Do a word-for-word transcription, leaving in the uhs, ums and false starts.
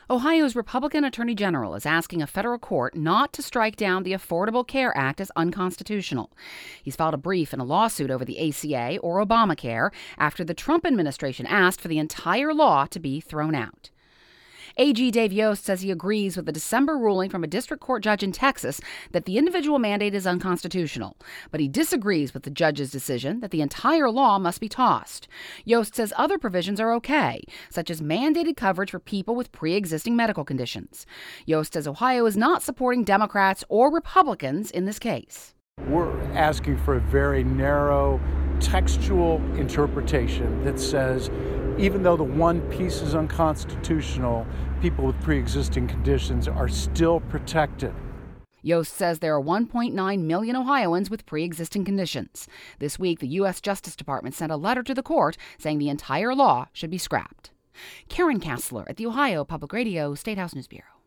Ohio's Republican Attorney General is asking a federal court not to strike down the Affordable Care Act as unconstitutional. He's filed a brief in a lawsuit over the A C A or Obamacare after the Trump administration asked for the entire law to be thrown out. A G Dave Yost says he agrees with the December ruling from a district court judge in Texas that the individual mandate is unconstitutional, but he disagrees with the judge's decision that the entire law must be tossed. Yost says other provisions are okay, such as mandated coverage for people with pre-existing medical conditions. Yost says Ohio is not supporting Democrats or Republicans in this case. We're asking for a very narrow textual interpretation that says even though the one piece is unconstitutional, people with pre-existing conditions are still protected. Yost says there are one point nine million Ohioans with pre-existing conditions. This week, the U S Justice Department sent a letter to the court saying the entire law should be scrapped. Karen Kassler at the Ohio Public Radio State House News Bureau.